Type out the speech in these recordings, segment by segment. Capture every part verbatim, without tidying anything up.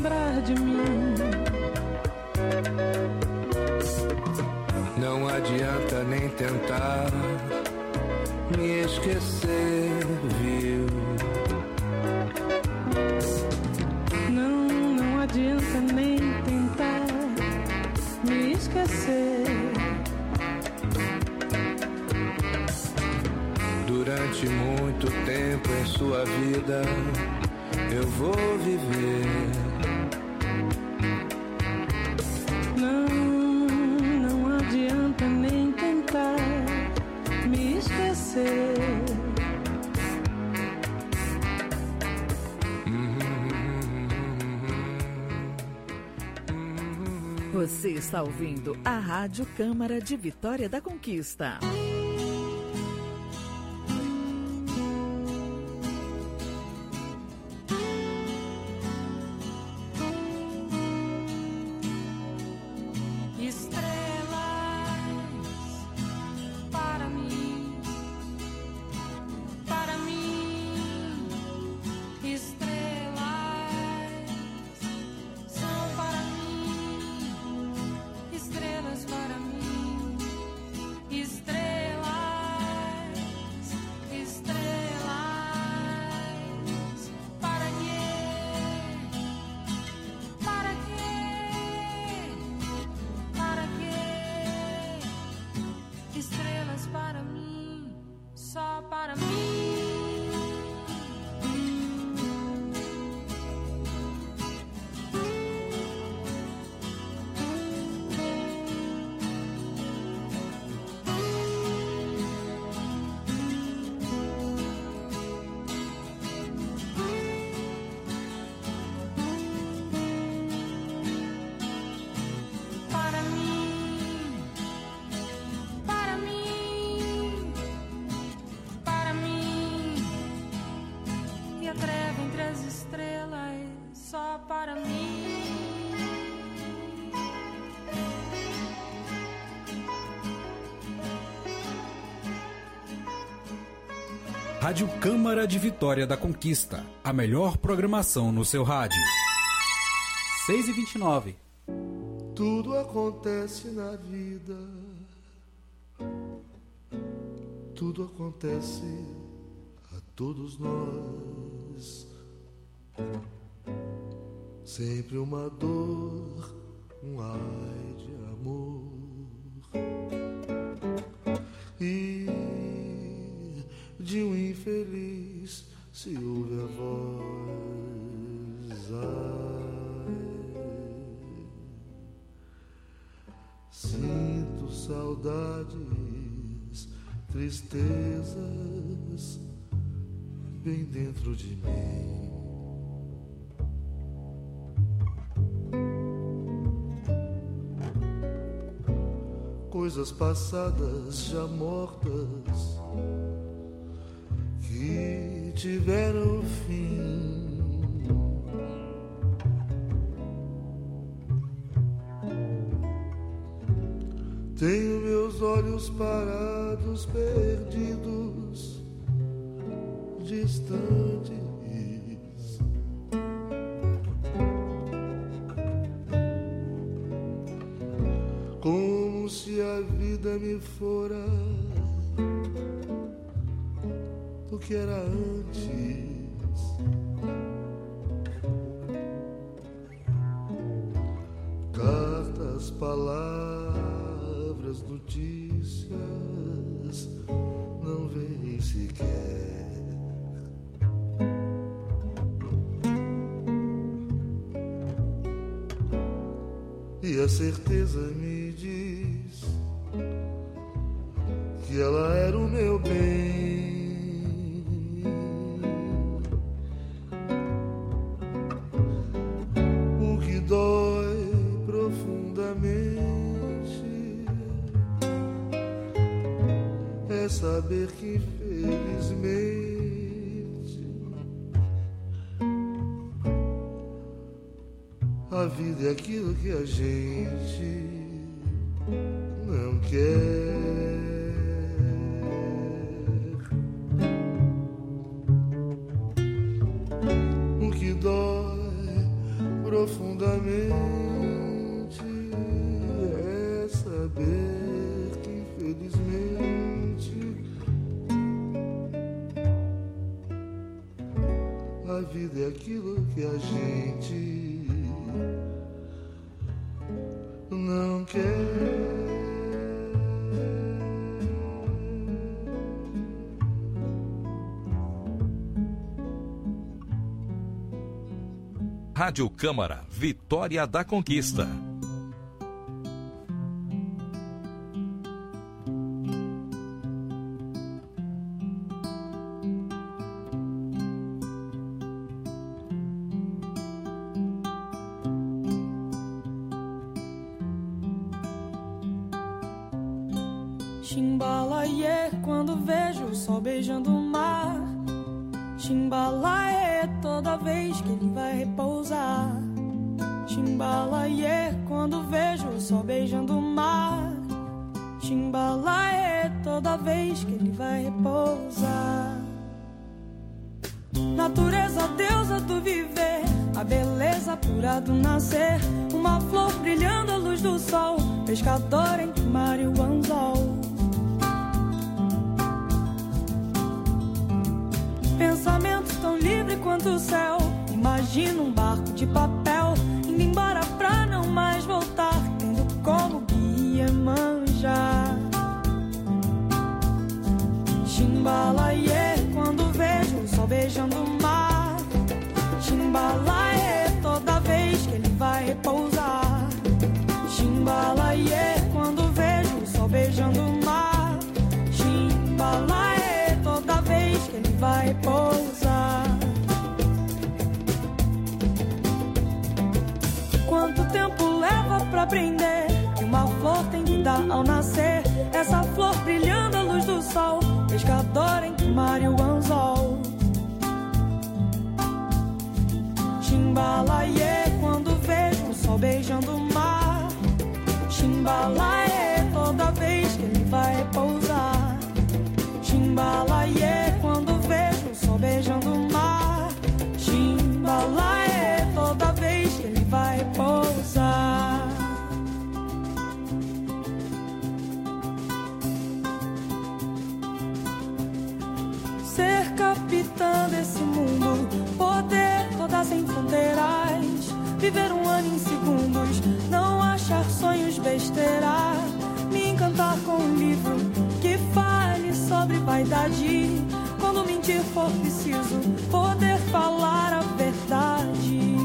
lembrar de mim. Não adianta nem tentar me esquecer, viu? Não, não adianta nem tentar me esquecer. Durante muito tempo em sua vida eu vou viver. Não, não adianta nem tentar me esquecer. Você está ouvindo a Rádio Câmara de Vitória da Conquista. Rádio Câmara de Vitória da Conquista, a melhor programação no seu rádio. seis e vinte e nove. Tudo acontece na vida, tudo acontece a todos nós. Sempre uma dor, um ai de amor. E de um infeliz se ouve a voz. Ai, sinto saudades, tristezas bem dentro de mim. Coisas passadas já mortas que tiveram fim. Tenho meus olhos parados, perdidos, distantes. Como se a vida me fora do que era antes. Cartas, palavras, notícias não vêm sequer. E a certeza me diz que ela era o meu bem. O que dói profundamente é saber que infelizmente a vida é aquilo que a gente não quer. O que dói profundamente é saber que infelizmente a vida é aquilo que a gente não quer. Rádio Câmara, Vitória da Conquista. Chimbalaie, quando vejo o sol beijando o mar. Chimbalaie, toda vez que ele vai repousar. Chimbalaie, quando vejo o sol beijando o mar. Chimbalaie, toda vez que ele vai repousar. Natureza, deusa do viver, a beleza pura do nascer. Uma flor brilhando à luz do sol, pescador entre o mar e o anzol. Pensamento tão livre quanto o céu. Imagino um barco de papel indo embora pra não mais voltar, tendo como guia manjar. Chimbalaie, quando vejo o sol beijando o mar. Chimbalaie, toda vez que ele vai repousar. Chimbalaie, quando vejo o sol beijando o mar. Chimbalaie, toda vez que ele vai pousar. Quanto tempo leva pra aprender que uma flor tem que dar ao nascer? Essa flor brilhando à luz do sol, pescador entre o mar e o anzol. Chimbalaie, quando vejo o sol beijando o mar. Chimbalaie, toda vez que ele vai pousar. Chimbalaie, quando vejo o sol beijando o mar. Chimbalaie, toda vez que ele vai pousar. Ser capitã desse mundo, poder rodar sem fronteiras, viver um ano em segundos, não achar sonhos besteira, me encantar com um livro que fale sobre vaidade. Quando mentir for preciso, poder falar a verdade.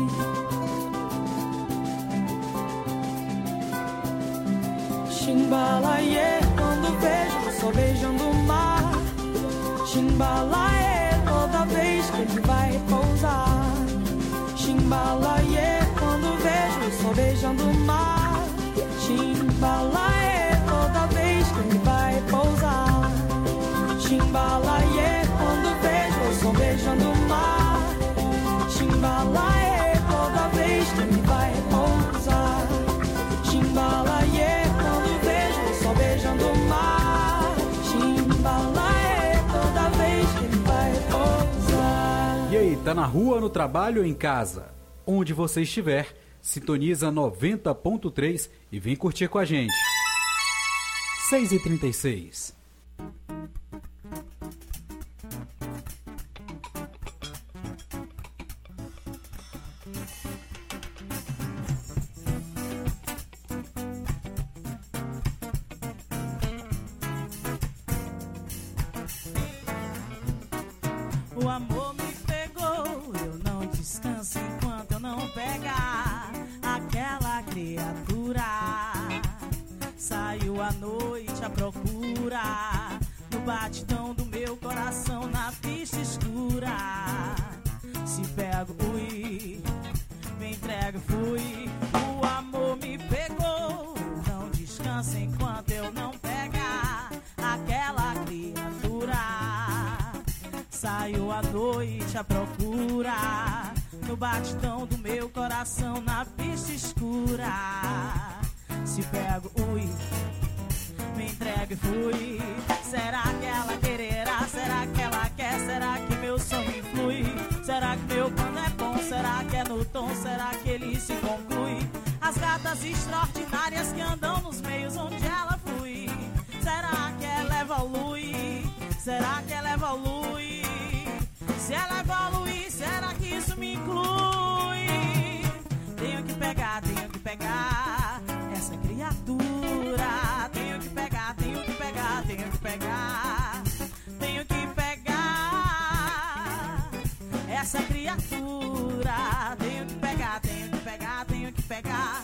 Chimbalaie, quando vejo o sol beijando o mar. Chimbalaie, toda vez que ele vai pousar. Chimbalaie, quando vejo o sol beijando o mar. Chimbalaie, toda vez que ele vai pousar. Chimbalaie, quando vejo o sol beijando o mar. Chimbalaie, toda vez que ele vai pousar. Chimbalaie, quando vejo o sol beijando o mar. Chimbalaie, toda vez que ele vai pousar. E aí, tá na rua, no trabalho ou em casa? Onde você estiver, sintoniza noventa ponto três e vem curtir com a gente. seis e trinta e seis. O amor me pegou, eu não descanso enquanto eu não pegar aquela criatura. Saiu à noite à procura, no batidão do meu coração na pista escura. Se pego, ui, me entrego, fui. O amor me pegou, eu não descanso enquanto eu não pegar aquela criatura. Saiu à noite à procura, no batidão do meu coração na pista escura. Se pego, ui, me entrego e fui. Será que ela quererá? Será que ela quer? Será que meu sonho influi? Será que meu plano é bom? Será que é no tom? Será que ele se conclui? As gatas extraordinárias que andam nos meios onde ela flui. Será que ela evolui? Será que ela evolui? Se ela evolui, será que isso me inclui? Tenho que pegar, tenho que pegar essa criatura. Tenho que pegar, tenho que pegar, tenho que pegar. Tenho que pegar essa criatura. Tenho que pegar, tenho que pegar, tenho que pegar.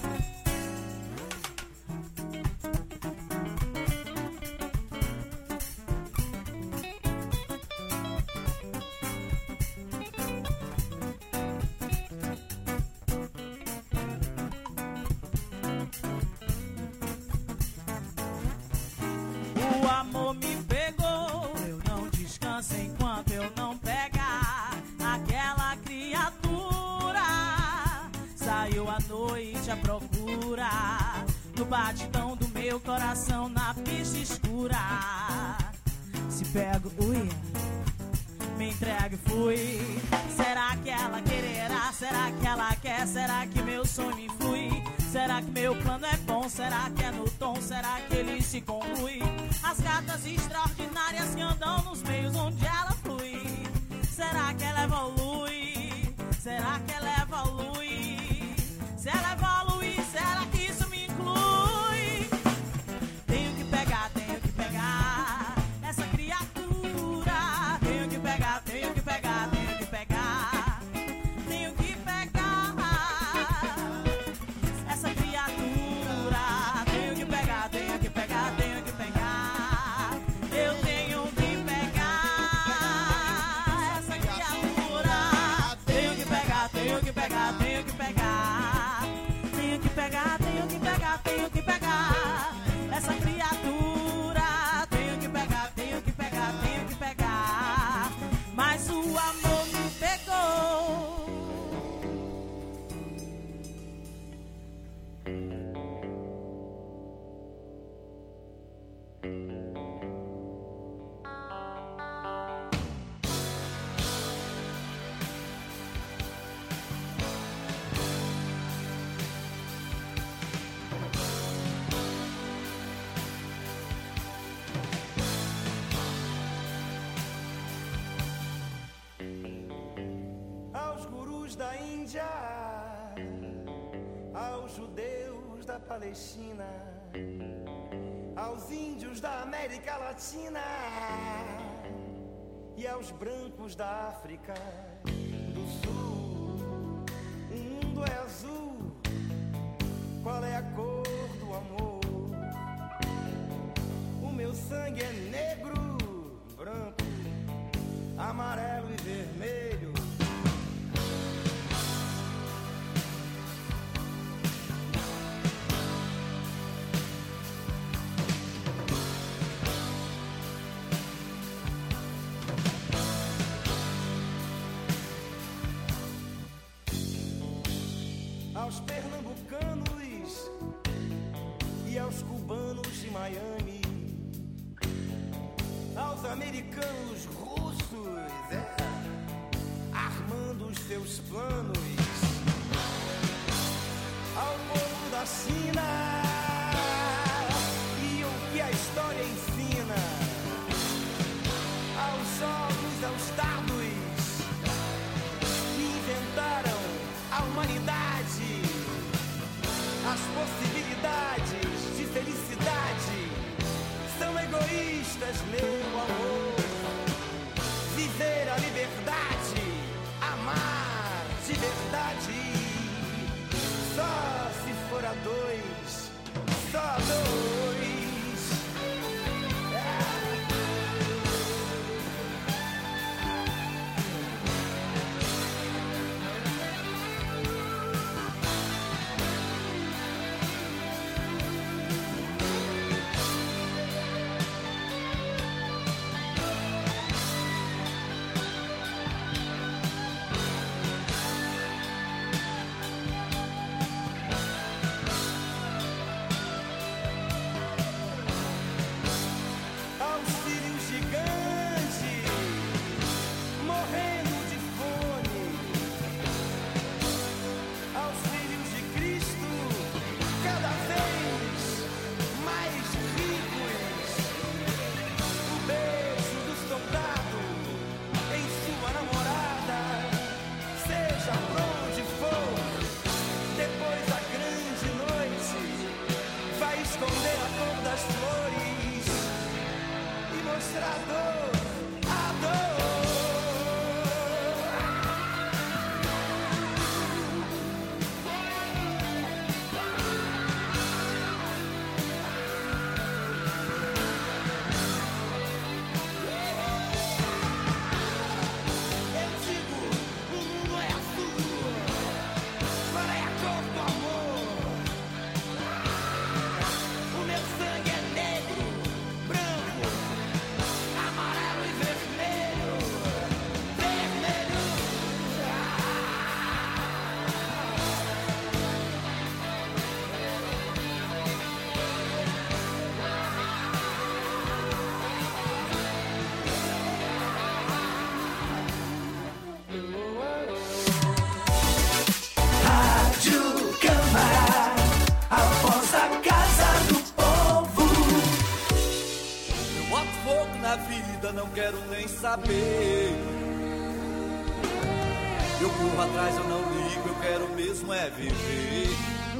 O amor me pegou, eu não descanso enquanto eu não pegar aquela criatura. Saiu à noite à procura do batidão do meu coração na pista escura. Se pego, ui, me entrego e fui. Será que ela quererá? Será que ela quer? Será que meu sonho influi? Será que meu plano é bom? Será que é no tom? Será que ele se conclui? As gatas extraordinárias que andam nos meios onde ela flui. Será que ela evolui? Será que ela evolui? Se ela evolui, será que isso me inclui? Tenho que pegar, tenho que pegar essa criatura. Tenho que pegar, tenho que pegar, tenho que pegar. Tenho que pegar essa criatura. Tenho que pegar, tenho que pegar, tenho que pegar. Eu tenho que pegar essa criatura. Tenho que pegar, tenho que pegar, tenho que pegar. Tenho que pegar, tenho que pegar, tenho que pegar essa criatura. Tenho que pegar, tenho que pegar, tenho que pegar. Mas o amor me pegou. Aos gurus da Índia, aos judeus da Palestina, aos índios da América Latina e aos brancos da África do Sul. O mundo é azul, qual é a cor do amor? O meu sangue é negro, branco, amarelo e vermelho. Aos pernambucanos e aos cubanos de Miami, aos americanos russos, é, armando os seus planos, ao povo da China e o que a história ensina, aos jogos, aos dados que inventaram a humanidade. As possibilidades de felicidade são egoístas, meu amor. Viver a liberdade, amar de verdade, só se for a dois, só a dois. vida não quero nem saber. Eu corro atrás, eu não ligo, eu quero mesmo é viver.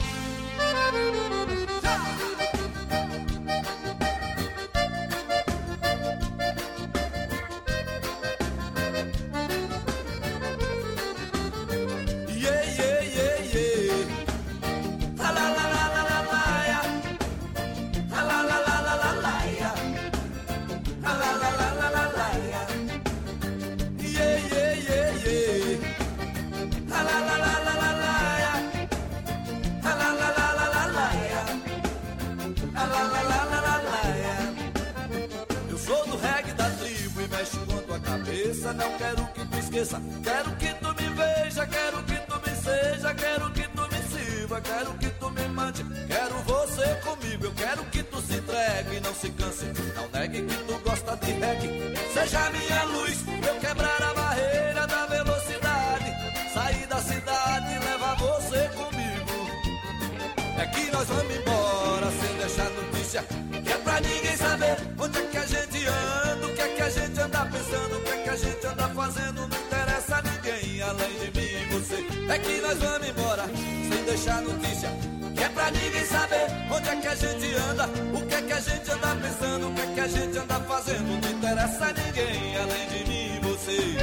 Não quero que tu esqueça, quero que tu me veja, quero que tu me seja, quero que tu me sirva, quero que tu me mande, quero você comigo, eu quero que tu se entregue, não se canse, não negue que tu gosta de reggae, seja minha luz, eu quebrar a barreira da velocidade, sair da cidade e levar você comigo, é que nós vamos embora sem deixar notícia, que é pra ninguém saber onde é que a gente anda, o que é que a gente anda pensando, o que é que a gente anda fazendo, não interessa a ninguém além de mim e você. É que nós vamos embora sem deixar notícia, que é pra ninguém saber onde é que a gente anda, o que é que a gente anda pensando, o que é que a gente anda fazendo, não interessa a ninguém além de mim e você.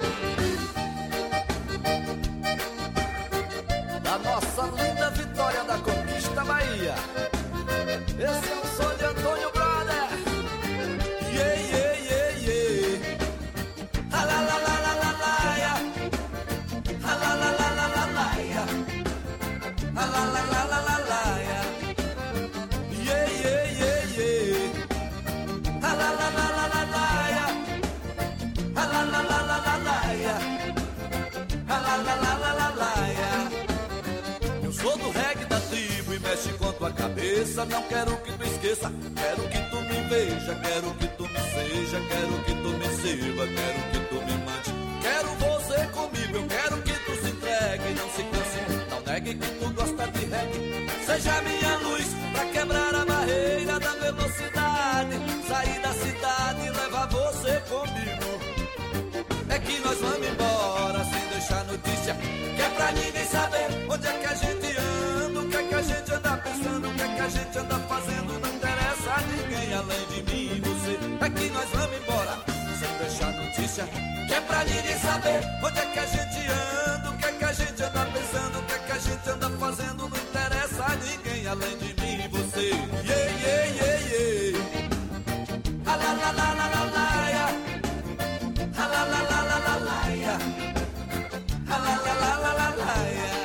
Da nossa linda Vitória da Conquista, Bahia. Esse é o som de Antônio Brother. Yeah, yeah, yeah, yeah. Ah, la, la, la, la, la, la, yeah. Ah, la, la, la, la, la, la, yeah. Ah, la, la, la, la, la, la, yeah. Yeah, yeah, yeah, yeah. Ah, la, la, la, la, la, la, yeah. Ah, la, la, la, la, la, la, yeah. Ah, la, la, la, la, la, la, yeah. Eu sou do reggae da tribo e mexe com tua cabeça. Não quero que tu esqueça, quero que tu me veja, quero que tu me seja, quero que tu me sirva, quero que tu me mande, quero você comigo, eu quero que tu se entregue, não se canse, não negue que tu gosta de reggae, seja minha luz pra quebrar a barreira da velocidade, sair da cidade e levar você comigo. É que nós vamos embora sem deixar notícia, que é pra ninguém saber onde é que a gente anda, o que é que a gente anda pensando, o que é que a gente anda fazendo, não interessa a ninguém além de mim e você. É que nós vamos embora sem deixar notícia, que é pra ninguém saber onde é que a gente anda, o que é que a gente anda pensando, o que é que a gente anda fazendo, não interessa a ninguém além de mim e você. Yeah, yeah, yeah, yeah. Ah, la, la, la, la, la, la, yeah. Ah, la, la, la, la, la, la, yeah. Ah, la, la, la, la, la, la, yeah.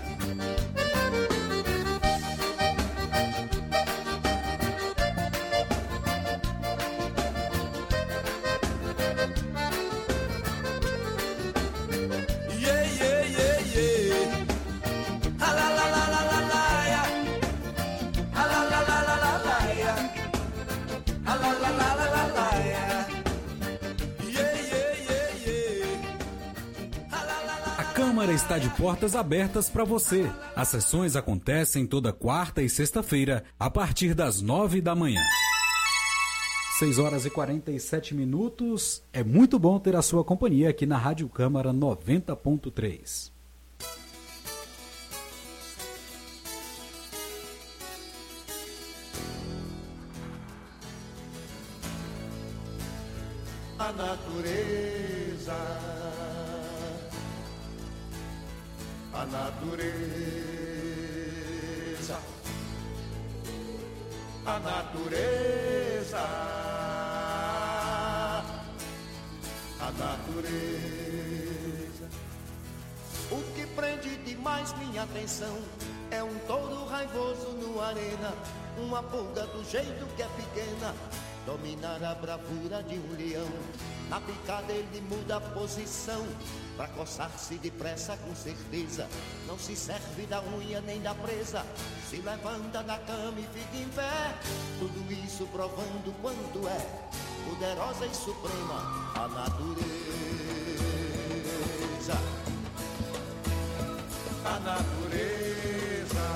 Yeah, yeah, yeah, yeah. Ah, la, la, la, la, la, la, yeah. Ah, la, la, la, la, la, la, yeah. Ah, la, la, la, la, la, la, yeah. Yeah, yeah, yeah, yeah. Ah, la, la, la. A Câmara está de portas abertas para você. As sessões acontecem toda quarta e sexta-feira, a partir das nove da manhã. seis horas e quarenta e sete minutos. É muito bom ter a sua companhia aqui na Rádio Câmara noventa ponto três. A natureza, a natureza, a natureza, a natureza. O que prende demais minha atenção é um touro raivoso no arena, uma pulga do jeito que é pequena dominar a bravura de um leão. Na picada ele muda a posição pra coçar-se depressa com certeza. Não se serve da unha nem da presa, se levanta da cama e fica em pé. Tudo isso provando quanto é poderosa e suprema a natureza. A natureza,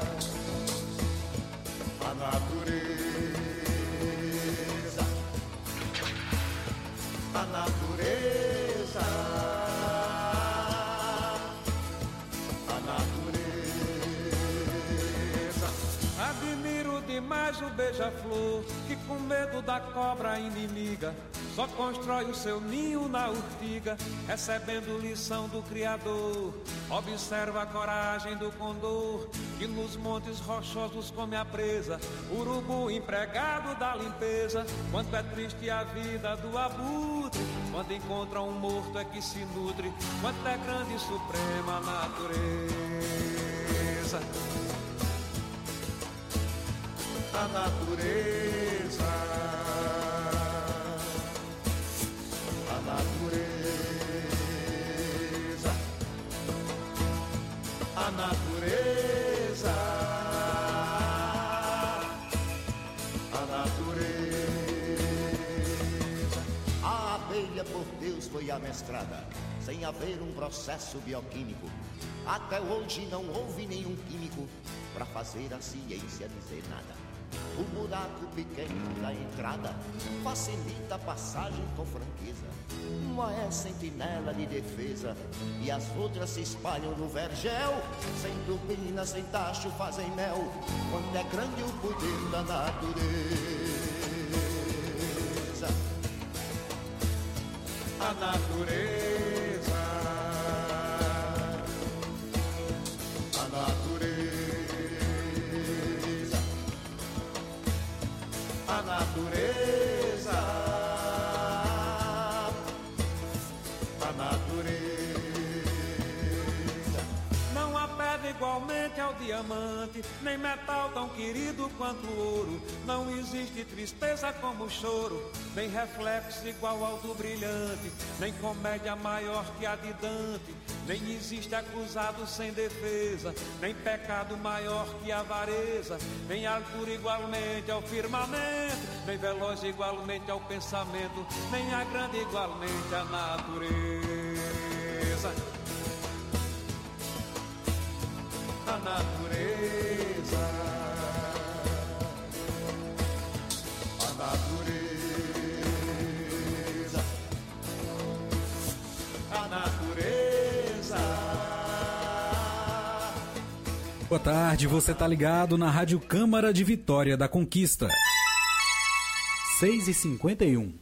a natureza, o beija-flor, que com medo da cobra inimiga só constrói o seu ninho na urtiga, recebendo lição do Criador. Observa a coragem do condor, que nos montes rochosos come a presa, urubu empregado da limpeza. Quanto é triste a vida do abutre, quando encontra um morto é que se nutre. Quanto é grande e suprema a natureza. A natureza, a natureza, a natureza, a natureza. A abelha por Deus foi amestrada, sem haver um processo bioquímico. Até hoje não houve nenhum químico para fazer a ciência dizer nada. O buraco pequeno da entrada facilita a passagem com franqueza. Uma é sentinela de defesa e as outras se espalham no vergel. Sem turbina, sem tacho, fazem mel. Quando é grande o poder da natureza. A natureza, a natureza. A natureza, a natureza. não há pedra igualmente ao diamante, nem metal tão querido quanto o ouro. Não existe tristeza como o choro, nem reflexo igual ao do brilhante, nem comédia maior que a de Dante. Nem existe acusado sem defesa, nem pecado maior que a avareza, nem altura igualmente ao firmamento, nem veloz igualmente ao pensamento, nem a grande igualmente à natureza. A natureza, a natureza, a natureza. Boa tarde, você tá ligado na Rádio Câmara de Vitória da Conquista. seis e cinquenta e um.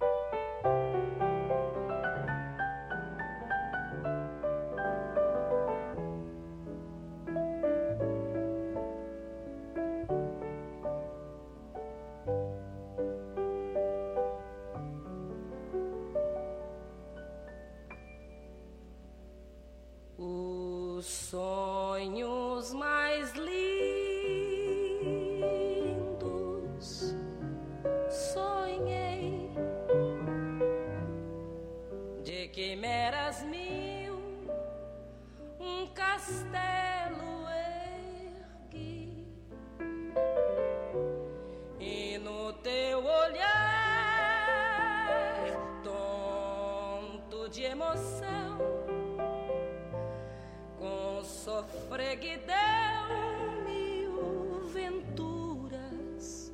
Os sonhos mais lindos sonhei, de quimeras mil um castelo ergui, e no teu olhar tonto de emoção, sofreguidão, mil venturas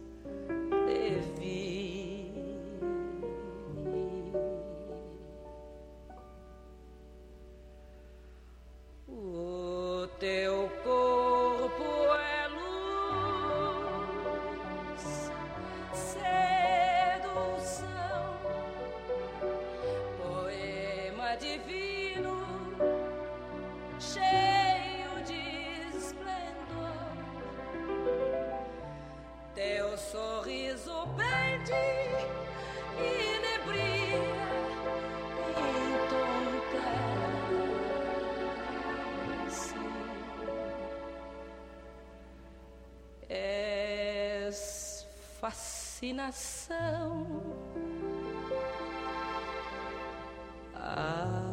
devi. O teu corpo é luz, sedução, poema divino, cheio de esplendor. Teu sorriso pende e nebria em tom cresce. És fascinação. Ah,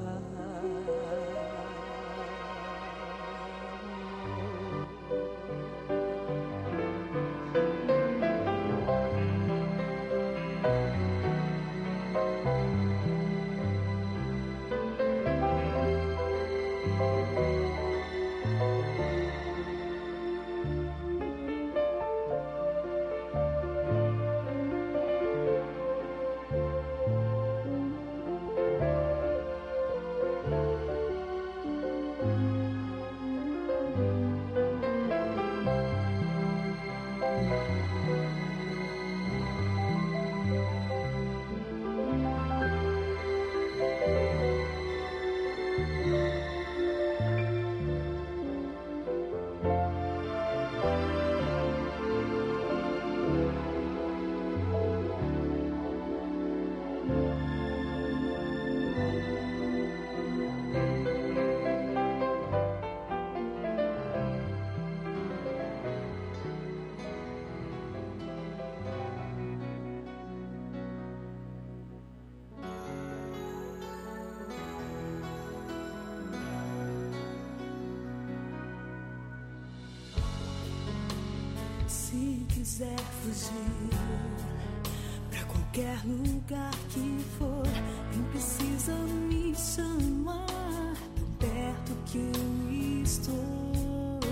quiser fugir pra qualquer lugar que for, nem precisa me chamar, tão perto que eu estou.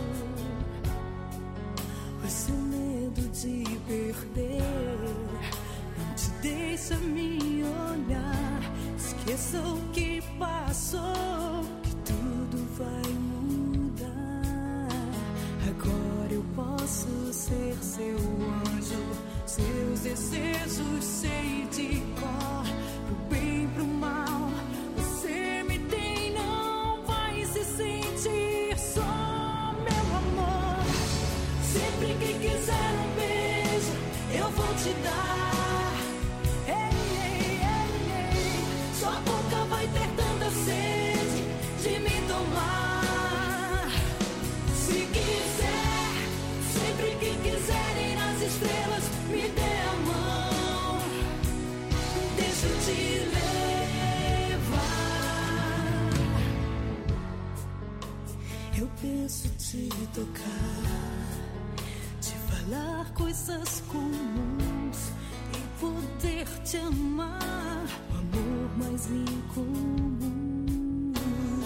Pois seu medo de perder não te deixa me olhar. Esqueça o que passou, que tudo vai mudar. Agora eu posso ser seu anjo, seus desejos sei de cor, pro bem, pro mal. Você me tem, não vai se sentir só, meu amor. Sempre que quiser um beijo, eu vou te dar. Ei, ei, ei, ei. Sua boca vai ter tanta sede de me tomar. Se quiser, sempre que quiser ir nas estrelas, me dê a mão, deixa eu te levar. Eu penso te tocar, te falar coisas comuns e poder te amar, o amor mais incomum.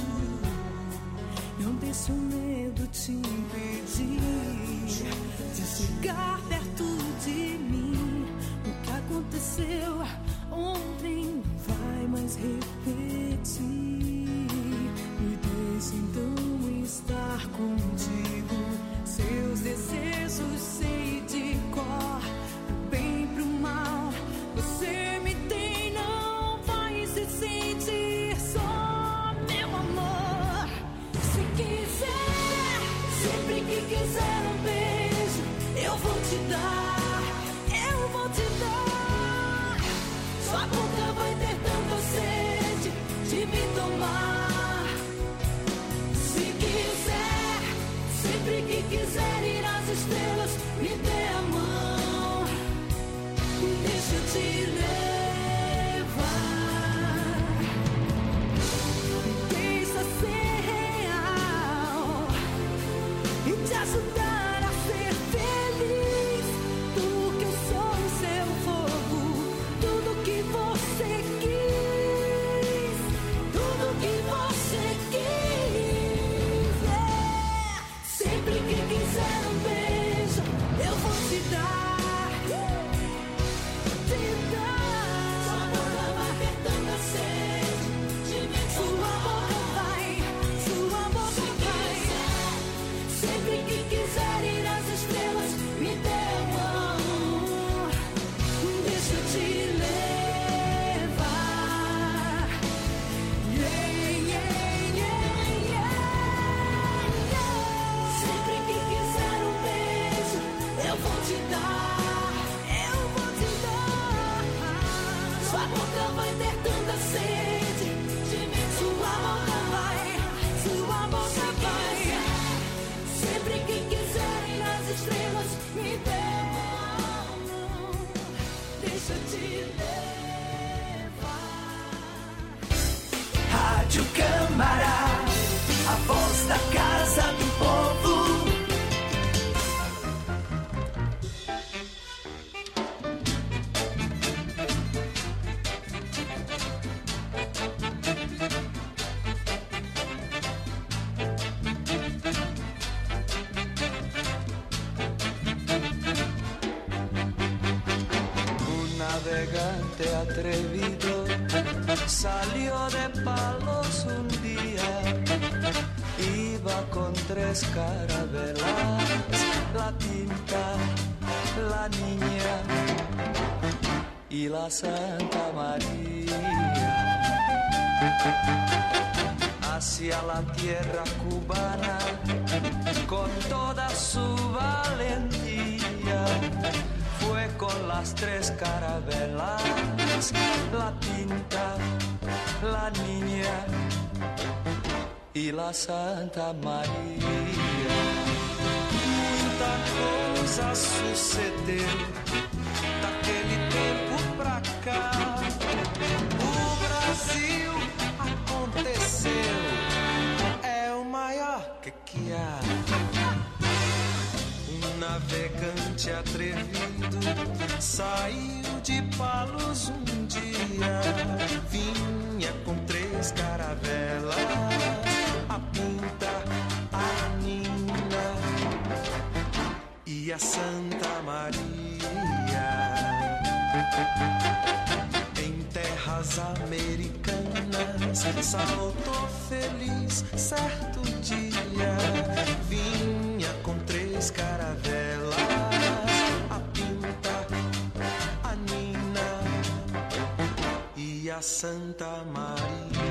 Não deixe o medo te impedir de chegar perto de mim. O que aconteceu ontem não vai mais repetir. Me deixe então estar contigo. Seus desejos sei de cor, pro bem, pro mal. Você me tem, não vai se sentir só, meu amor. Se quiser, sempre que quiser um beijo, eu vou te dar, eu vou te dar. Sua boca vai ter tanta sede de me tomar. Se quiser, sempre que quiser ir às estrelas, me dê a mão, deixa eu te levar. Me deixa ser real e te ajudar a ser feliz, porque eu sou o seu fogo, tudo que você quis, tudo que você quis. É. Sempre que quiser um beijo, eu vou te dar, te dar. Sua boca vai ter tanta sede de me tomar. Sua boca vai, sua boca vai. Sempre que quiser ir às estrelas, me dê a mão, deixa eu te levar. Yeah, yeah, yeah, yeah, yeah. Sempre que quiser um beijo, eu vou te dar, eu vou te dar. Sua boca vai ter tanta sede de me tomar. Sua boca vai, sua boca vai. Sempre que quiser ir às estrelas, me dê a mão, deixa eu te levar. Rádio Câmara, a voz da Casa do Povo. Un navegante atrevido salió de Palos un día, iba con tres carabelas, la Pinta, la Niña y la Santa María, hacia la tierra cubana con toda su valentía. Fue con las tres carabelas, la Pinta, la Niña y la Santa María. Muita coisa sucedeu daquele tempo pra cá. O Brasil aconteceu, é o maior que que há. Um navegante atrevido saiu de Palos um dia, vinha com três caravelas, a Pinta, a Nina e a Santa Maria. Em terras americanas saltou feliz certo dia, vinha com três caravelas, a Pinta, a Nina e a Santa Maria.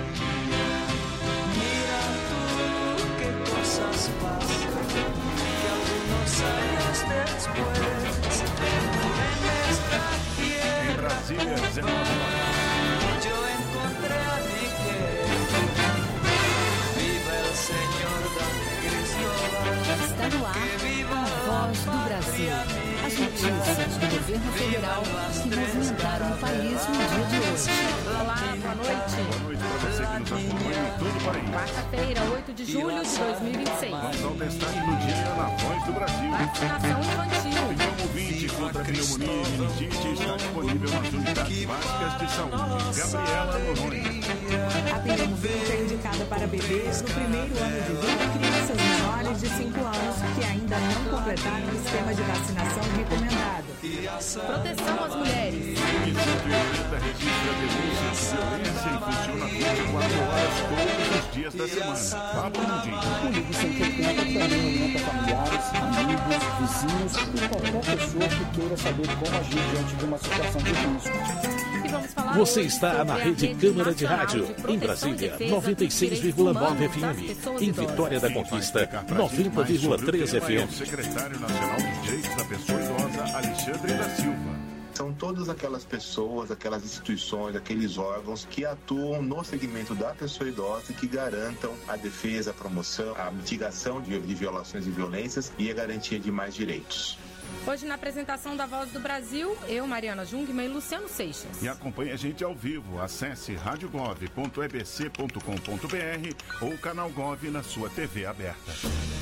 Mira tú que cosas pasan, que algunos años después en nuestra tierra em Brasília, dezenove horas. yo encontré a mi querer. Viva el Señor Don Cristóbal. Está no ar a Voz do Brasil. As notícias do governo federal que movimentaram o país no dia de hoje. Olá, boa noite. Boa noite para você que nos acompanha em todo o país. Quarta-feira, oito de julho de dois mil e vinte e seis. Vamos ao destaque do dia na Voz do Brasil. Vacinação infantil. Pneumo vinte contra pneumonia e meningite está disponível nas unidades básicas de saúde. Gabriela Noronha. A Pneumo vinte é indicada para bebês no primeiro ano de vida e crianças menores de cinco anos que ainda não completaram o esquema de vacinação recomendado. Proteção às mulheres. E cento e oitenta registra denúncias de violência e funciona vinte e quatro horas todos os dias da semana. Pablo Mundim. O Ligue cento e oitenta também orienta familiares, amigos, vizinhos e qualquer pessoa que queira saber como agir diante de uma situação de risco. Você está na Rede Câmara de Rádio, em Brasília, noventa e seis vírgula nove F M, em Vitória da Conquista, noventa vírgula três F M. Secretário Nacional dos Direitos da Pessoa Idosa, Alexandre da Silva. São todas aquelas pessoas, aquelas instituições, aqueles órgãos que atuam no segmento da pessoa idosa e que garantam a defesa, a promoção, a mitigação de, de violações e violências e a garantia de mais direitos. Hoje, na apresentação da Voz do Brasil, eu, Mariana Jungmann e Luciano Seixas. E acompanhe a gente ao vivo. Acesse rádio gov ponto e b c ponto com ponto b r ou canal Gov na sua T V aberta.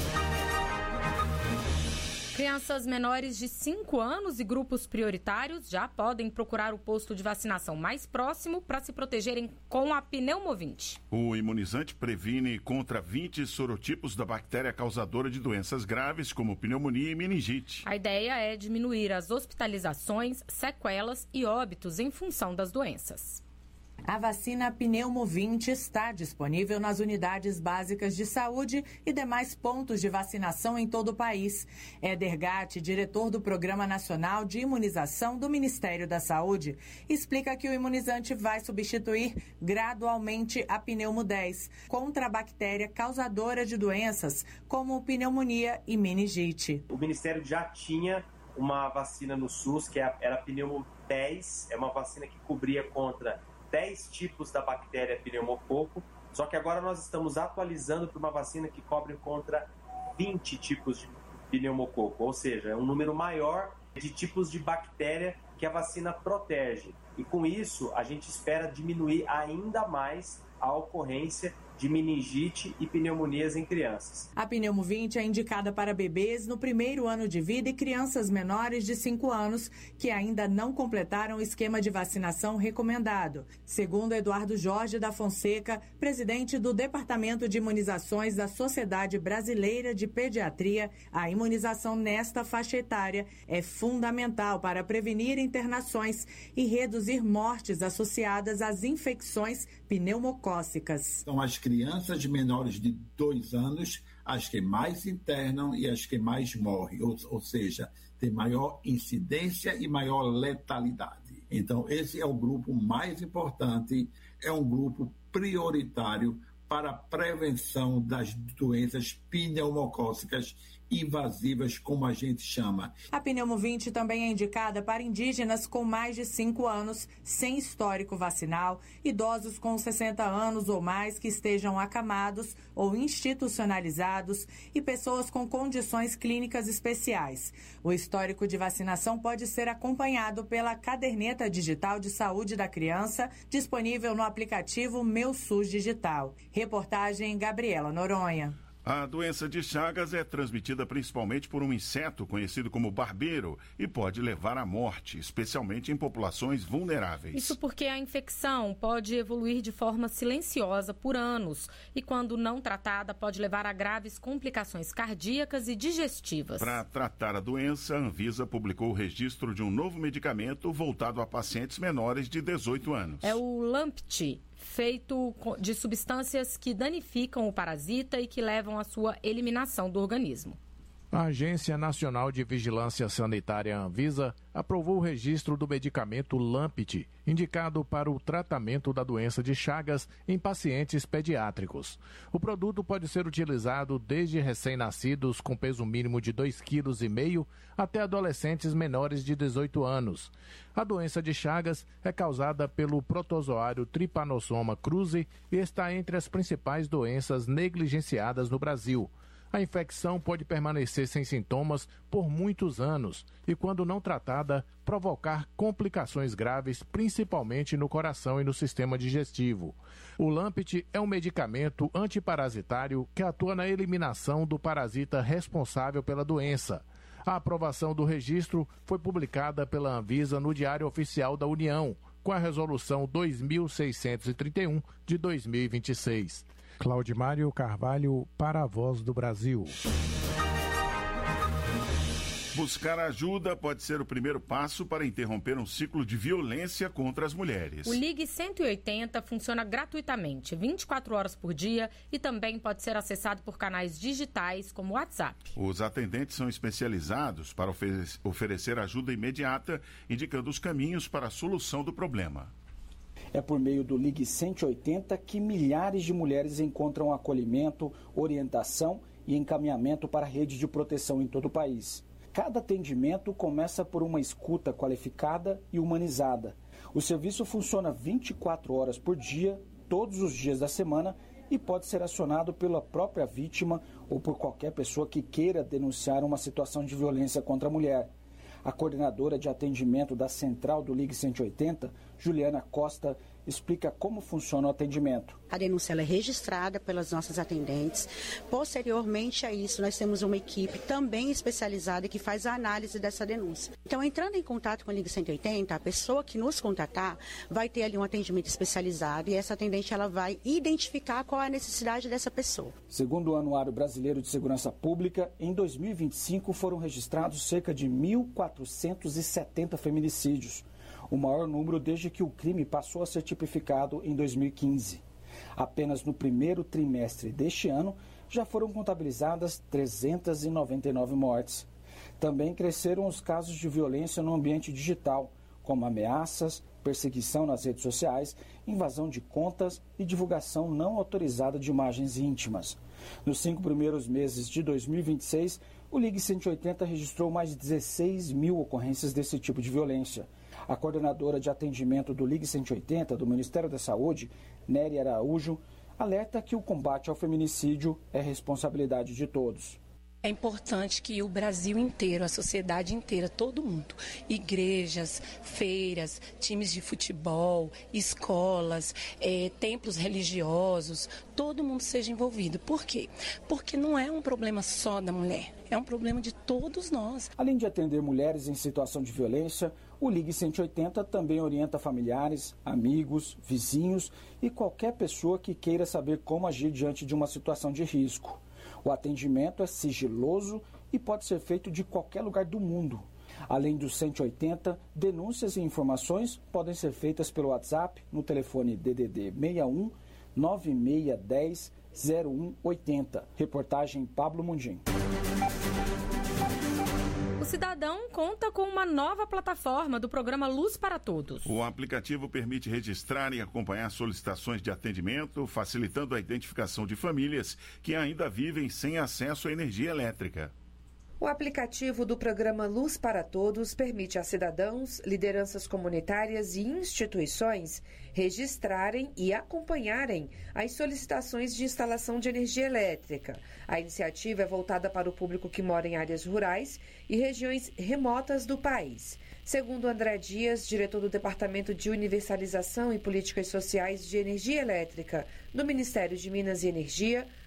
Crianças menores de cinco anos e grupos prioritários já podem procurar o posto de vacinação mais próximo para se protegerem com a pneumovinte. O imunizante previne contra vinte sorotipos da bactéria causadora de doenças graves, como pneumonia e meningite. A ideia é diminuir as hospitalizações, sequelas e óbitos em função das doenças. A vacina Pneumovinte está disponível nas unidades básicas de saúde e demais pontos de vacinação em todo o país. Éder Gatti, diretor do Programa Nacional de Imunização do Ministério da Saúde, explica que o imunizante vai substituir gradualmente a Pneumo dez contra a bactéria causadora de doenças como pneumonia e meningite. O Ministério já tinha uma vacina no SUS, que era a Pneumo dez, é uma vacina que cobria contra dez tipos da bactéria pneumococo, só que agora nós estamos atualizando para uma vacina que cobre contra vinte tipos de pneumococo, ou seja, é um número maior de tipos de bactéria que a vacina protege. E com isso, a gente espera diminuir ainda mais a ocorrência de meningite e pneumonias em crianças. A Pneumovinte é indicada para bebês no primeiro ano de vida e crianças menores de cinco anos que ainda não completaram o esquema de vacinação recomendado. Segundo Eduardo Jorge da Fonseca, presidente do Departamento de Imunizações da Sociedade Brasileira de Pediatria, a imunização nesta faixa etária é fundamental para prevenir internações e reduzir mortes associadas às infecções pneumocócicas. São as crianças menores de dois anos as que mais internam e as que mais morrem, ou, ou seja, tem maior incidência e maior letalidade. Então, esse é o grupo mais importante, é um grupo prioritário para a prevenção das doenças pneumocócicas invasivas, como a gente chama. A Pneumovinte também é indicada para indígenas com mais de cinco anos, sem histórico vacinal, idosos com sessenta anos ou mais que estejam acamados ou institucionalizados e pessoas com condições clínicas especiais. O histórico de vacinação pode ser acompanhado pela caderneta digital de saúde da criança, disponível no aplicativo Meu SUS Digital. Reportagem Gabriela Noronha. A doença de Chagas é transmitida principalmente por um inseto conhecido como barbeiro e pode levar à morte, especialmente em populações vulneráveis. Isso porque a infecção pode evoluir de forma silenciosa por anos e, quando não tratada, pode levar a graves complicações cardíacas e digestivas. Para tratar a doença, a Anvisa publicou o registro de um novo medicamento voltado a pacientes menores de dezoito anos. É o Lamptec, feito de substâncias que danificam o parasita e que levam à sua eliminação do organismo. A Agência Nacional de Vigilância Sanitária Anvisa aprovou o registro do medicamento Lamptec, indicado para o tratamento da doença de Chagas em pacientes pediátricos. O produto pode ser utilizado desde recém-nascidos com peso mínimo de dois vírgula cinco quilos até adolescentes menores de dezoito anos. A doença de Chagas é causada pelo protozoário Trypanosoma cruzi e está entre as principais doenças negligenciadas no Brasil. A infecção pode permanecer sem sintomas por muitos anos e, quando não tratada, provocar complicações graves, principalmente no coração e no sistema digestivo. O Lamptec é um medicamento antiparasitário que atua na eliminação do parasita responsável pela doença. A aprovação do registro foi publicada pela Anvisa no Diário Oficial da União, com a Resolução dois mil seiscentos e trinta e um de dois mil e vinte e seis. Claudimário Carvalho, para a Voz do Brasil. Buscar ajuda pode ser o primeiro passo para interromper um ciclo de violência contra as mulheres. O Ligue cento e oitenta funciona gratuitamente, vinte e quatro horas por dia, e também pode ser acessado por canais digitais como o WhatsApp. Os atendentes são especializados para oferecer ajuda imediata, indicando os caminhos para a solução do problema. É por meio do Ligue cento e oitenta que milhares de mulheres encontram acolhimento, orientação e encaminhamento para a rede de proteção em todo o país. Cada atendimento começa por uma escuta qualificada e humanizada. O serviço funciona vinte e quatro horas por dia, todos os dias da semana, e pode ser acionado pela própria vítima ou por qualquer pessoa que queira denunciar uma situação de violência contra a mulher. A coordenadora de atendimento da Central do Ligue cento e oitenta, Juliana Costa, explica como funciona o atendimento. A denúncia ela é registrada pelas nossas atendentes. Posteriormente a isso, nós temos uma equipe também especializada que faz a análise dessa denúncia. Então, entrando em contato com o Ligue cento e oitenta, a pessoa que nos contatar vai ter ali um atendimento especializado e essa atendente ela vai identificar qual é a necessidade dessa pessoa. Segundo o Anuário Brasileiro de Segurança Pública, em dois mil e vinte e cinco foram registrados cerca de mil quatrocentos e setenta feminicídios, o maior número desde que o crime passou a ser tipificado em dois mil e quinze. Apenas no primeiro trimestre deste ano, já foram contabilizadas trezentas e noventa e nove mortes. Também cresceram os casos de violência no ambiente digital, como ameaças, perseguição nas redes sociais, invasão de contas e divulgação não autorizada de imagens íntimas. Nos cinco primeiros meses de dois mil e vinte e seis, o Ligue cento e oitenta registrou mais de dezesseis mil ocorrências desse tipo de violência. A coordenadora de atendimento do Ligue cento e oitenta do Ministério da Saúde, Nery Araújo, alerta que o combate ao feminicídio é responsabilidade de todos. É importante que o Brasil inteiro, a sociedade inteira, todo mundo, igrejas, feiras, times de futebol, escolas, é, templos religiosos, todo mundo seja envolvido. Por quê? Porque não é um problema só da mulher, é um problema de todos nós. Além de atender mulheres em situação de violência, o Ligue cento e oitenta também orienta familiares, amigos, vizinhos e qualquer pessoa que queira saber como agir diante de uma situação de risco. O atendimento é sigiloso e pode ser feito de qualquer lugar do mundo. Além do cento e oitenta, denúncias e informações podem ser feitas pelo WhatsApp no telefone D D D seis um nove seis um zero zero um oito zero. Reportagem Pablo Mundim. O cidadão conta com uma nova plataforma do programa Luz para Todos. O aplicativo permite registrar e acompanhar solicitações de atendimento, facilitando a identificação de famílias que ainda vivem sem acesso à energia elétrica. O aplicativo do programa Luz para Todos permite a cidadãos, lideranças comunitárias e instituições registrarem e acompanharem as solicitações de instalação de energia elétrica. A iniciativa é voltada para o público que mora em áreas rurais e regiões remotas do país. Segundo André Dias, diretor do Departamento de Universalização e Políticas Sociais de Energia Elétrica do Ministério de Minas e Energia,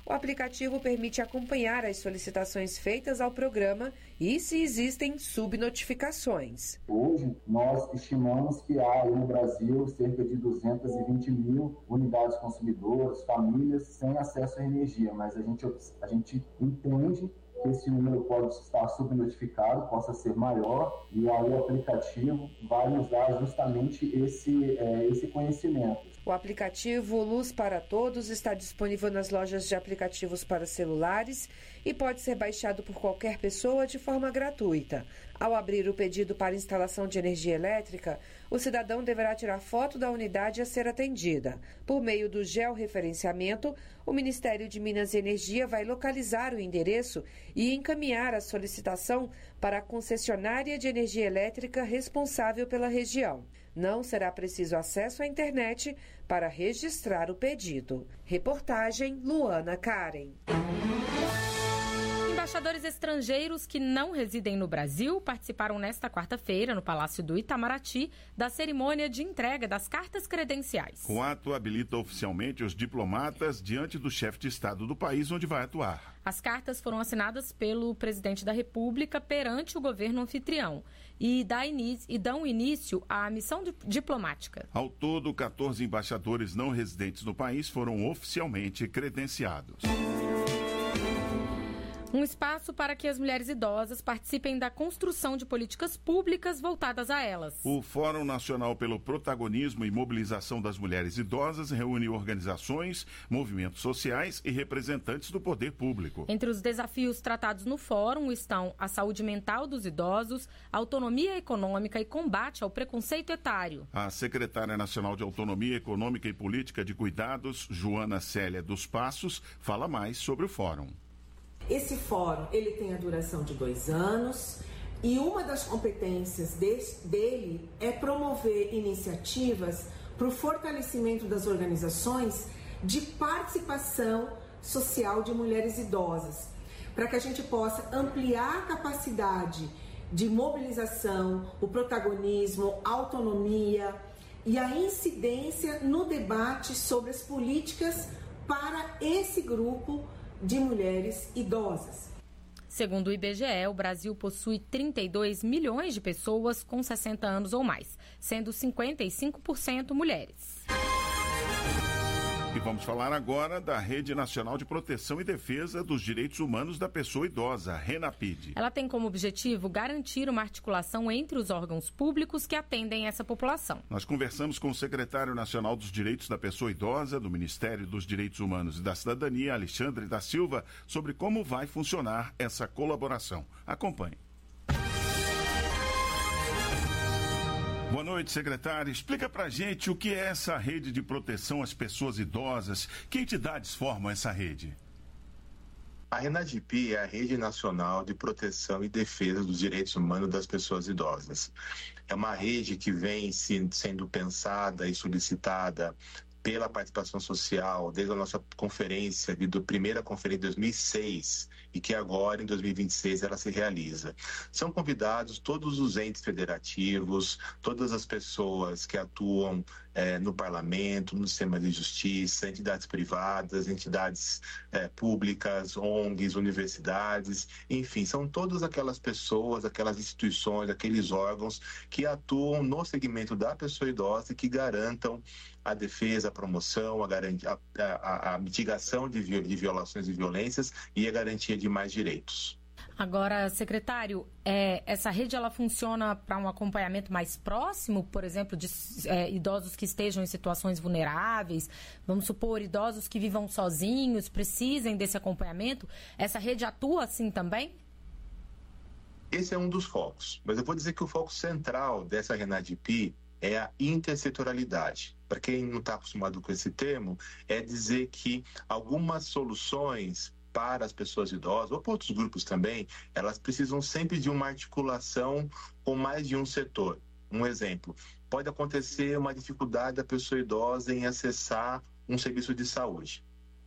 O aplicativo permite acompanhar as solicitações feitas ao programa e se existem subnotificações. Hoje, nós estimamos que há no Brasil cerca de duzentas e vinte mil unidades consumidoras, famílias sem acesso à energia, mas a gente, a gente entende que esse número pode estar subnotificado, possa ser maior, e aí o aplicativo vai nos dar justamente esse, é, esse conhecimento. O aplicativo Luz para Todos está disponível nas lojas de aplicativos para celulares e pode ser baixado por qualquer pessoa de forma gratuita. Ao abrir o pedido para instalação de energia elétrica, o cidadão deverá tirar foto da unidade a ser atendida. Por meio do georreferenciamento, o Ministério de Minas e Energia vai localizar o endereço e encaminhar a solicitação para a concessionária de energia elétrica responsável pela região. Não será preciso acesso à internet para registrar o pedido. Reportagem Luana Karen. Embaixadores estrangeiros que não residem no Brasil participaram nesta quarta-feira, no Palácio do Itamaraty, da cerimônia de entrega das cartas credenciais. O ato habilita oficialmente os diplomatas diante do chefe de Estado do país onde vai atuar. As cartas foram assinadas pelo presidente da República perante o governo anfitrião e, dá início, e dão início à missão diplomática. Ao todo, quatorze embaixadores não residentes no país foram oficialmente credenciados. Um espaço para que as mulheres idosas participem da construção de políticas públicas voltadas a elas. O Fórum Nacional pelo Protagonismo e Mobilização das Mulheres Idosas reúne organizações, movimentos sociais e representantes do poder público. Entre os desafios tratados no fórum estão a saúde mental dos idosos, autonomia econômica e combate ao preconceito etário. A secretária nacional de Autonomia Econômica e Política de Cuidados, Joana Célia dos Passos, fala mais sobre o fórum. Esse fórum ele tem a duração de dois anos e uma das competências desse, dele é promover iniciativas para o fortalecimento das organizações de participação social de mulheres idosas, para que a gente possa ampliar a capacidade de mobilização, o protagonismo, a autonomia e a incidência no debate sobre as políticas para esse grupo de mulheres idosas. Segundo o I B G E, o Brasil possui trinta e dois milhões de pessoas com sessenta anos ou mais, sendo cinquenta e cinco por cento mulheres. E vamos falar agora da Rede Nacional de Proteção e Defesa dos Direitos Humanos da Pessoa Idosa, RENAPID. Ela tem como objetivo garantir uma articulação entre os órgãos públicos que atendem essa população. Nós conversamos com o secretário nacional dos Direitos da Pessoa Idosa, do Ministério dos Direitos Humanos e da Cidadania, Alexandre da Silva, sobre como vai funcionar essa colaboração. Acompanhe. Boa noite, secretário. Explica pra gente o que é essa rede de proteção às pessoas idosas. Que entidades formam essa rede? A RENADIP é a Rede Nacional de Proteção e Defesa dos Direitos Humanos das Pessoas Idosas. É uma rede que vem sendo pensada e solicitada pela participação social desde a nossa conferência, a primeira conferência de dois mil e seis, e que agora, em dois mil e vinte e seis, ela se realiza. São convidados todos os entes federativos, todas as pessoas que atuam é, no parlamento, no sistema de justiça, entidades privadas, entidades é, públicas, O N Gs, universidades, enfim, são todas aquelas pessoas, aquelas instituições, aqueles órgãos que atuam no segmento da pessoa idosa e que garantam a defesa, a promoção, a, a, a, a mitigação de, de violações e violências e a garantia de mais direitos. Agora, secretário, é, essa rede ela funciona para um acompanhamento mais próximo, por exemplo, de é, idosos que estejam em situações vulneráveis, vamos supor, idosos que vivam sozinhos, precisem desse acompanhamento. Essa rede atua assim também? Esse é um dos focos, mas eu vou dizer que o foco central dessa RENADIP é a intersetorialidade. Para quem não está acostumado com esse termo, é dizer que algumas soluções para as pessoas idosas, ou para outros grupos também, elas precisam sempre de uma articulação com mais de um setor. Um exemplo, pode acontecer uma dificuldade da pessoa idosa em acessar um serviço de saúde.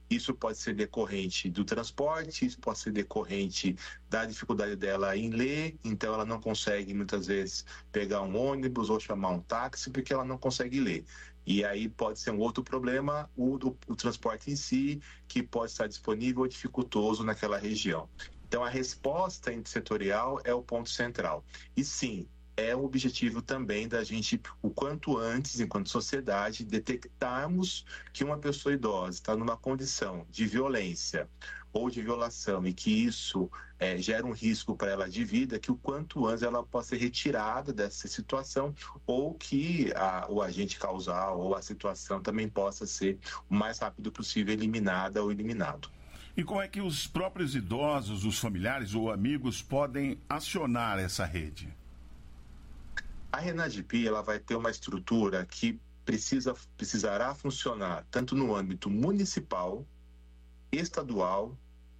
Isso pode ser decorrente do transporte, isso pode ser decorrente da dificuldade dela em ler, então ela não consegue muitas vezes pegar um ônibus ou chamar um táxi porque ela não consegue ler. E aí pode ser um outro problema, o, o, o transporte em si, que pode estar disponível ou dificultoso naquela região. Então a resposta intersetorial é o ponto central. E sim, é o objetivo também da gente, o quanto antes, enquanto sociedade, detectarmos que uma pessoa idosa está numa condição de violência ou de violação e que isso é, gera um risco para ela de vida, que o quanto antes ela possa ser retirada dessa situação ou que a, o agente causal ou a situação também possa ser o mais rápido possível eliminada ou eliminado. E como é que os próprios idosos, os familiares ou amigos podem acionar essa rede? A Renadip, ela vai ter uma estrutura que precisa, precisará funcionar tanto no âmbito municipal, estadual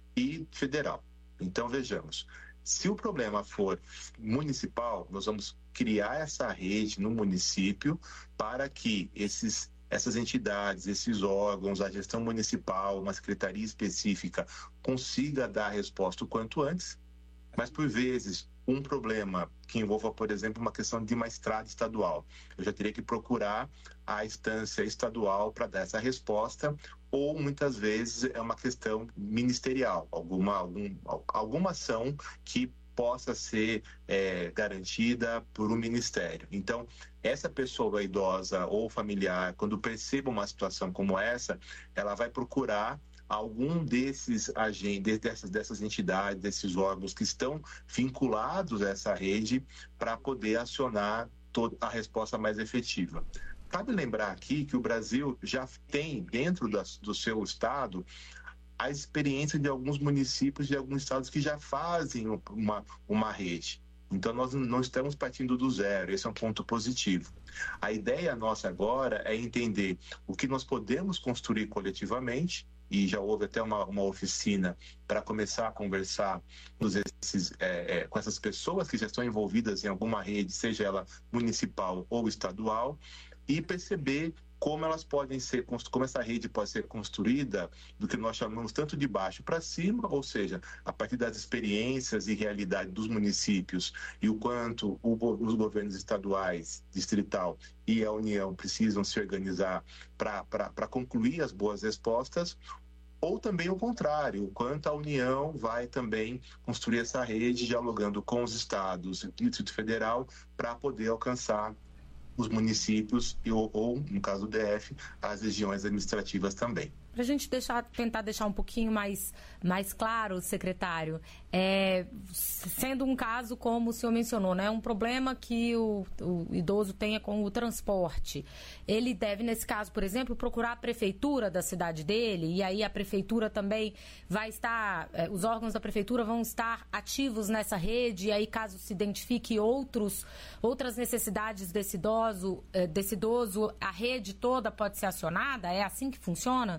e federal. Então, vejamos, se o problema for municipal, nós vamos criar essa rede no município para que esses, essas entidades, esses órgãos, a gestão municipal, uma secretaria específica, consiga dar a resposta o quanto antes, mas por vezes um problema que envolva, por exemplo, uma questão de uma estrada estadual. Eu já teria que procurar a instância estadual para dar essa resposta, ou muitas vezes é uma questão ministerial, alguma, algum, alguma ação que possa ser é, garantida por um ministério. Então, essa pessoa idosa ou familiar, quando perceba uma situação como essa, ela vai procurar algum desses agentes, dessas, dessas entidades, desses órgãos que estão vinculados a essa rede para poder acionar toda a resposta mais efetiva. Cabe lembrar aqui que o Brasil já tem dentro da, do seu estado a experiência de alguns municípios de alguns estados que já fazem uma, uma rede. Então, nós não estamos partindo do zero, esse é um ponto positivo. A ideia nossa agora é entender o que nós podemos construir coletivamente, e já houve até uma, uma oficina para começar a conversar com, esses, é, é, com essas pessoas que já estão envolvidas em alguma rede, seja ela municipal ou estadual, e perceber como elas podem ser, como essa rede pode ser construída do que nós chamamos tanto de baixo para cima, ou seja, a partir das experiências e realidade dos municípios e o quanto o, os governos estaduais, distrital e a União precisam se organizar para concluir as boas respostas, ou também o contrário, o quanto a União vai também construir essa rede dialogando com os estados e o Distrito Federal para poder alcançar os municípios e, ou, ou, no caso do D F, as regiões administrativas também. Para a gente deixar, tentar deixar um pouquinho mais, mais claro, secretário, é, sendo um caso como o senhor mencionou, né, um problema que o, o idoso tenha com o transporte, ele deve, nesse caso, por exemplo, procurar a prefeitura da cidade dele, e aí a prefeitura também vai estar, é, os órgãos da prefeitura vão estar ativos nessa rede, e aí caso se identifique outros, outras necessidades desse idoso, é, desse idoso, a rede toda pode ser acionada? É assim que funciona?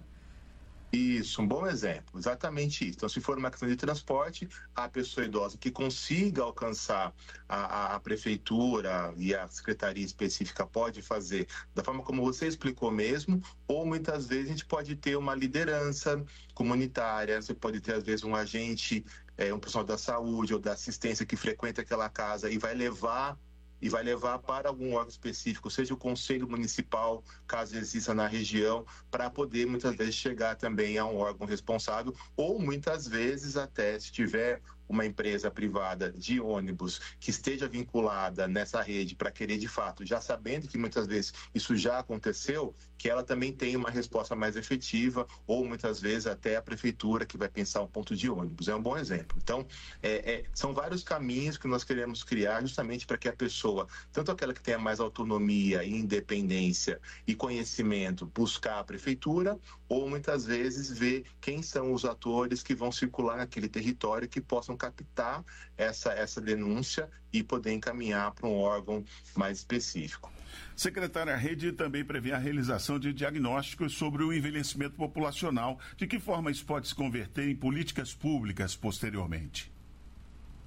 Isso, um bom exemplo, exatamente isso. Então, se for uma questão de transporte, a pessoa idosa que consiga alcançar a, a, a prefeitura e a secretaria específica pode fazer da forma como você explicou mesmo, ou muitas vezes a gente pode ter uma liderança comunitária, você pode ter às vezes um agente, é, um profissional da saúde ou da assistência que frequenta aquela casa e vai levar e vai levar para algum órgão específico, seja o Conselho Municipal, caso exista na região, para poder muitas vezes chegar também a um órgão responsável, ou muitas vezes até se tiver uma empresa privada de ônibus que esteja vinculada nessa rede para querer de fato, já sabendo que muitas vezes isso já aconteceu, que ela também tenha uma resposta mais efetiva, ou muitas vezes até a prefeitura que vai pensar um ponto de ônibus. É um bom exemplo. Então, é, é, são vários caminhos que nós queremos criar justamente para que a pessoa, tanto aquela que tenha mais autonomia e independência e conhecimento, buscar a prefeitura, ou muitas vezes ver quem são os atores que vão circular naquele território que possam captar essa, essa denúncia e poder encaminhar para um órgão mais específico. Secretária, a rede também prevê a realização de diagnósticos sobre o envelhecimento populacional. De que forma isso pode se converter em políticas públicas posteriormente?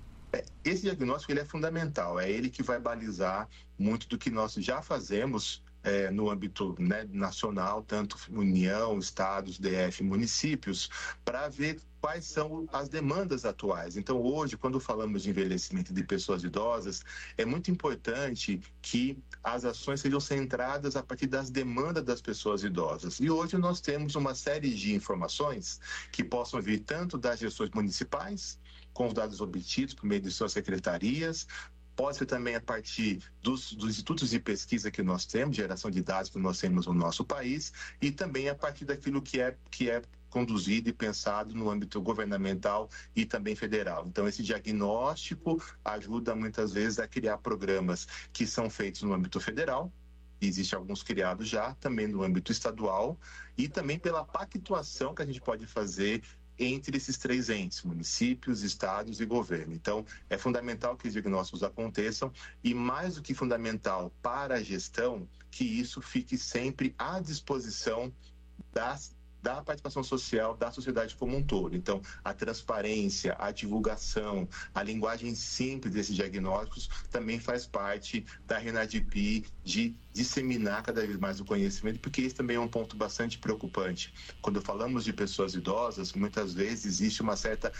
Esse diagnóstico ele é fundamental, é ele que vai balizar muito do que nós já fazemos é, no âmbito, né, nacional, tanto União, estados, D F, municípios, para ver quais são as demandas atuais. Então, hoje, quando falamos de envelhecimento de pessoas idosas, é muito importante que as ações sejam centradas a partir das demandas das pessoas idosas. E hoje nós temos uma série de informações que possam vir tanto das gestões municipais, com os dados obtidos por meio de suas secretarias, pode ser também a partir dos, dos institutos de pesquisa que nós temos, geração de dados que nós temos no nosso país, e também a partir daquilo que é, que é conduzido e pensado no âmbito governamental e também federal. Então, esse diagnóstico ajuda muitas vezes a criar programas que são feitos no âmbito federal, existem alguns criados já, também no âmbito estadual, e também pela pactuação que a gente pode fazer entre esses três entes, municípios, estados e governo. Então, é fundamental que os diagnósticos aconteçam e, mais do que fundamental para a gestão, que isso fique sempre à disposição das da participação social da sociedade como um todo. Então, a transparência, a divulgação, a linguagem simples desses diagnósticos também faz parte da Renadip de disseminar cada vez mais o conhecimento, porque esse também é um ponto bastante preocupante. Quando falamos de pessoas idosas, muitas vezes existe uma certa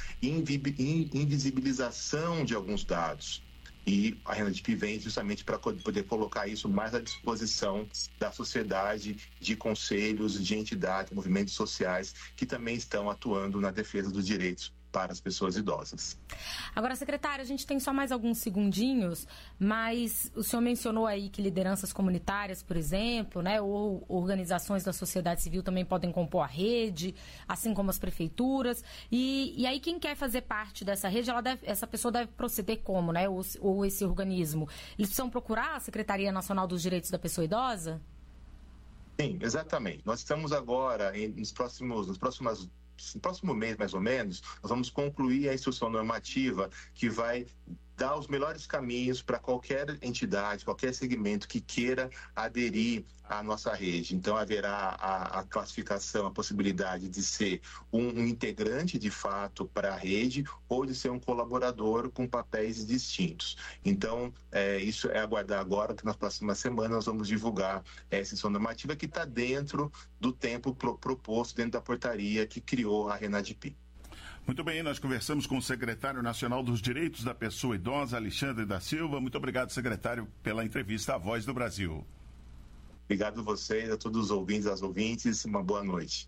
invisibilização de alguns dados. E a Renadip vem justamente para poder colocar isso mais à disposição da sociedade, de conselhos, de entidades, movimentos sociais que também estão atuando na defesa dos direitos para as pessoas idosas. Agora, secretária, a gente tem só mais alguns segundinhos, mas o senhor mencionou aí que lideranças comunitárias, por exemplo, né, ou organizações da sociedade civil também podem compor a rede, assim como as prefeituras. E, e aí quem quer fazer parte dessa rede, ela deve, essa pessoa deve proceder como, né, ou, ou esse organismo? Eles precisam procurar a Secretaria Nacional dos Direitos da Pessoa Idosa? Sim, exatamente. Nós estamos agora, em, nos próximos, nos próximos no próximo mês, mais ou menos, nós vamos concluir a instrução normativa que vai dar os melhores caminhos para qualquer entidade, qualquer segmento que queira aderir à nossa rede. Então, haverá a, a classificação, a possibilidade de ser um, um integrante, de fato, para a rede ou de ser um colaborador com papéis distintos. Então, é, isso é aguardar agora, que nas próximas semanas nós vamos divulgar essa instrução normativa que está dentro do tempo pro, proposto, dentro da portaria que criou a Renadip. Muito bem, nós conversamos com o secretário nacional dos Direitos da Pessoa Idosa, Alexandre da Silva. Muito obrigado, secretário, pela entrevista à Voz do Brasil. Obrigado a vocês, a todos os ouvintes, as ouvintes. Uma boa noite.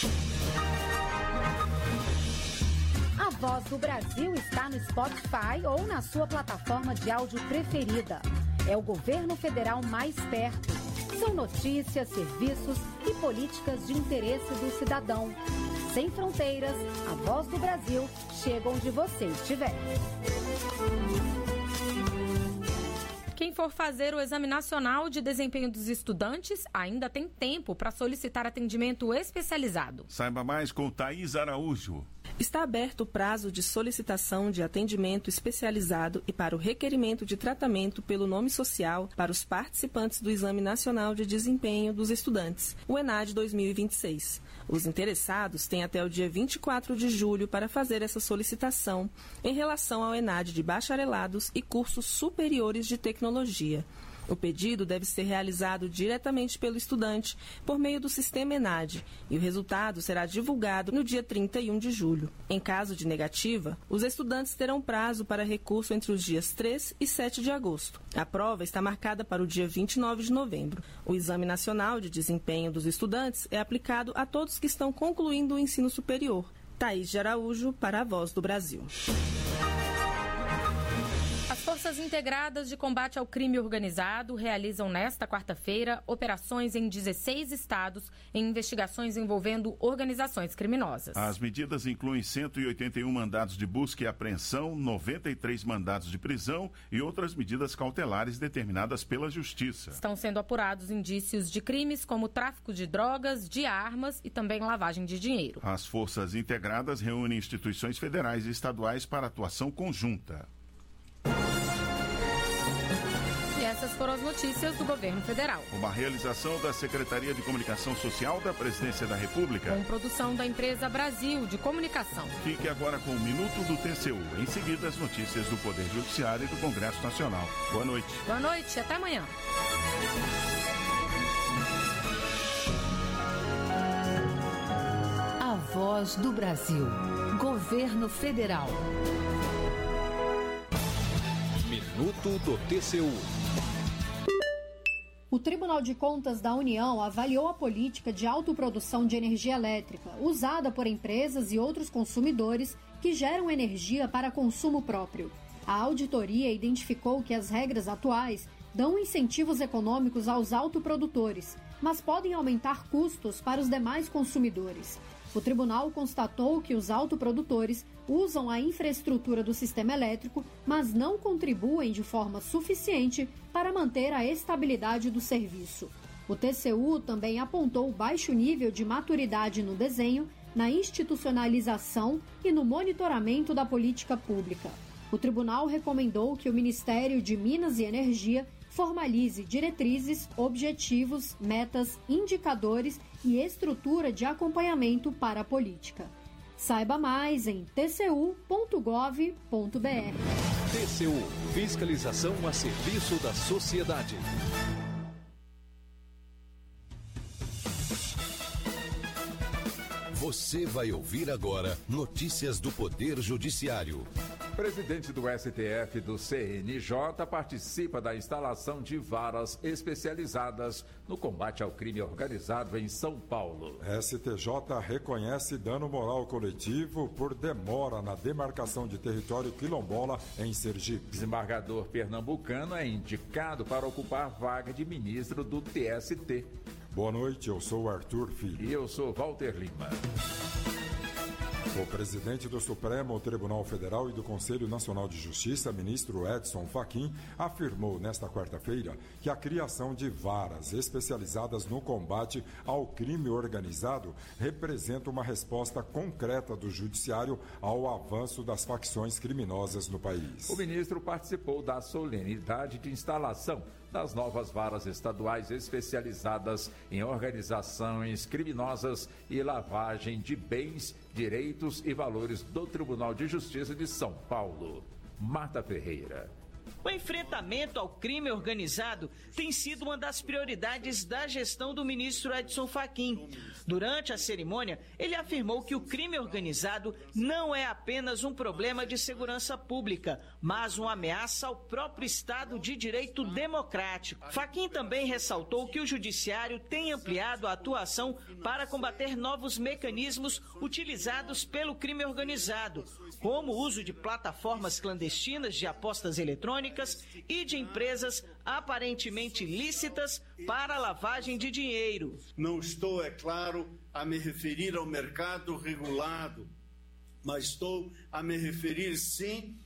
A Voz do Brasil está no Spotify ou na sua plataforma de áudio preferida. É o governo federal mais perto. São notícias, serviços e políticas de interesse do cidadão. Sem fronteiras, a Voz do Brasil chega onde você estiver. Quem for fazer o Exame Nacional de Desempenho dos Estudantes ainda tem tempo para solicitar atendimento especializado. Saiba mais com Thaís Araújo. Está aberto o prazo de solicitação de atendimento especializado e para o requerimento de tratamento pelo nome social para os participantes do Exame Nacional de Desempenho dos Estudantes, o ENAD dois mil e vinte e seis. Os interessados têm até o dia vinte e quatro de julho para fazer essa solicitação em relação ao ENAD de bacharelados e cursos superiores de tecnologia. O pedido deve ser realizado diretamente pelo estudante por meio do sistema ENAD e o resultado será divulgado no dia trinta e um de julho. Em caso de negativa, os estudantes terão prazo para recurso entre os dias três e sete de agosto. A prova está marcada para o dia vinte e nove de novembro. O Exame Nacional de Desempenho dos Estudantes é aplicado a todos que estão concluindo o ensino superior. Thaís de Araújo, para a Voz do Brasil. As Forças Integradas de Combate ao Crime Organizado realizam nesta quarta-feira operações em dezesseis estados em investigações envolvendo organizações criminosas. As medidas incluem cento e oitenta e um mandados de busca e apreensão, noventa e três mandados de prisão e outras medidas cautelares determinadas pela Justiça. Estão sendo apurados indícios de crimes como tráfico de drogas, de armas e também lavagem de dinheiro. As Forças Integradas reúnem instituições federais e estaduais para atuação conjunta. E essas foram as notícias do governo federal. Uma realização da Secretaria de Comunicação Social da Presidência da República. Com produção da empresa Brasil de Comunicação. Fique agora com o Minuto do T C U. Em seguida, as notícias do Poder Judiciário e do Congresso Nacional. Boa noite. Boa noite, até amanhã. Voz do Brasil. Governo Federal. Minuto do T C U. O Tribunal de Contas da União avaliou a política de autoprodução de energia elétrica usada por empresas e outros consumidores que geram energia para consumo próprio. A auditoria identificou que as regras atuais dão incentivos econômicos aos autoprodutores, mas podem aumentar custos para os demais consumidores. O tribunal constatou que os autoprodutores usam a infraestrutura do sistema elétrico, mas não contribuem de forma suficiente para manter a estabilidade do serviço. O T C U também apontou baixo nível de maturidade no desenho, na institucionalização e no monitoramento da política pública. O tribunal recomendou que o Ministério de Minas e Energia formalize diretrizes, objetivos, metas, indicadores e estrutura de acompanhamento para a política. Saiba mais em t c u ponto gov ponto b r. T C U, fiscalização a serviço da sociedade. Você vai ouvir agora notícias do Poder Judiciário. Presidente do S T F do C N J participa da instalação de varas especializadas no combate ao crime organizado em São Paulo. S T J reconhece dano moral coletivo por demora na demarcação de território quilombola em Sergipe. Desembargador pernambucano é indicado para ocupar vaga de ministro do T S T. Boa noite, eu sou Arthur Filho. E eu sou Walter Lima. O presidente do Supremo Tribunal Federal e do Conselho Nacional de Justiça, ministro Edson Fachin, afirmou nesta quarta-feira que a criação de varas especializadas no combate ao crime organizado representa uma resposta concreta do Judiciário ao avanço das facções criminosas no país. O ministro participou da solenidade de instalação das novas varas estaduais especializadas em organizações criminosas e lavagem de bens, direitos e valores do Tribunal de Justiça de São Paulo. Marta Ferreira. O enfrentamento ao crime organizado tem sido uma das prioridades da gestão do ministro Edson Fachin. Durante a cerimônia, ele afirmou que o crime organizado não é apenas um problema de segurança pública, mas uma ameaça ao próprio Estado de Direito democrático. Fachin também ressaltou que o Judiciário tem ampliado a atuação para combater novos mecanismos utilizados pelo crime organizado, como o uso de plataformas clandestinas de apostas eletrônicas e de empresas aparentemente lícitas para a lavagem de dinheiro. Não estou, é claro, a me referir ao mercado regulado, mas estou a me referir, sim,